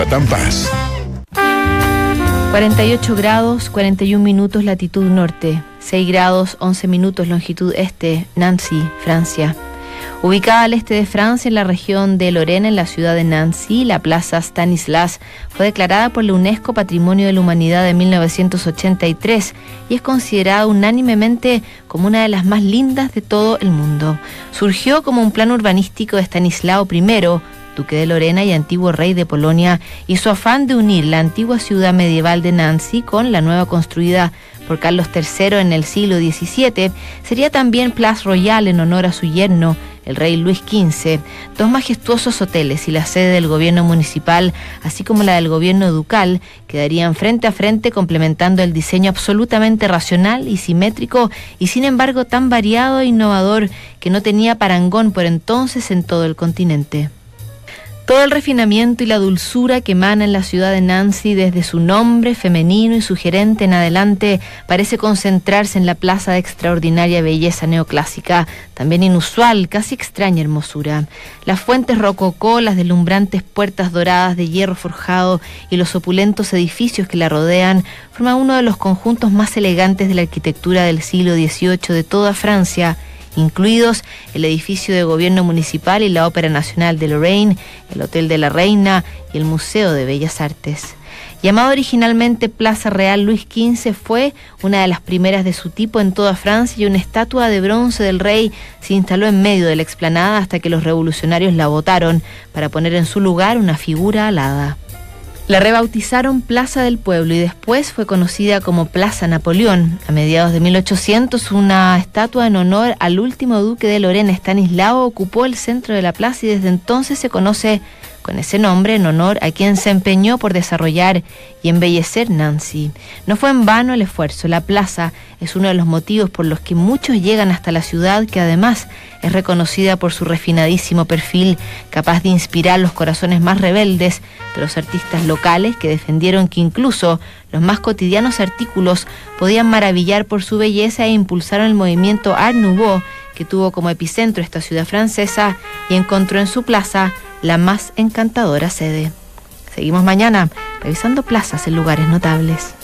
Paz. 48 grados, 41 minutos latitud norte, 6 grados, 11 minutos longitud este, Nancy, Francia. Ubicada al este de Francia, en la región de Lorena, en la ciudad de Nancy, la plaza Stanislas fue declarada por la UNESCO Patrimonio de la Humanidad de 1983 y es considerada unánimemente como una de las más lindas de todo el mundo. Surgió como un plan urbanístico de Stanislao I, duque de Lorena y antiguo rey de Polonia, y su afán de unir la antigua ciudad medieval de Nancy con la nueva construida por Carlos III en el siglo XVII, sería también Place Royale en honor a su yerno, el rey Luis XV, dos majestuosos hoteles y la sede del gobierno municipal, así como la del gobierno ducal, quedarían frente a frente complementando el diseño absolutamente racional y simétrico y sin embargo tan variado e innovador que no tenía parangón por entonces en todo el continente. Todo el refinamiento y la dulzura que emana en la ciudad de Nancy desde su nombre femenino y sugerente en adelante parece concentrarse en la plaza de extraordinaria belleza neoclásica, también inusual, casi extraña hermosura. Las fuentes rococó, las deslumbrantes puertas doradas de hierro forjado y los opulentos edificios que la rodean forman uno de los conjuntos más elegantes de la arquitectura del siglo XVIII de toda Francia, incluidos el edificio de gobierno municipal y la Ópera Nacional de Lorraine, el Hotel de la Reina y el Museo de Bellas Artes. Llamado originalmente Plaza Real Luis XV, fue una de las primeras de su tipo en toda Francia y una estatua de bronce del rey se instaló en medio de la explanada hasta que los revolucionarios la botaron para poner en su lugar una figura alada. La rebautizaron Plaza del Pueblo y después fue conocida como Plaza Napoleón. A mediados de 1800, una estatua en honor al último duque de Lorena, Estanislao, ocupó el centro de la plaza y desde entonces se conoce con ese nombre en honor a quien se empeñó por desarrollar y embellecer Nancy. No fue en vano el esfuerzo. La plaza es uno de los motivos por los que muchos llegan hasta la ciudad, que además es reconocida por su refinadísimo perfil, capaz de inspirar los corazones más rebeldes de los artistas locales que defendieron que incluso los más cotidianos artículos podían maravillar por su belleza e impulsaron el movimiento Art Nouveau, que tuvo como epicentro esta ciudad francesa y encontró en su plaza la más encantadora sede. Seguimos mañana revisando plazas en lugares notables.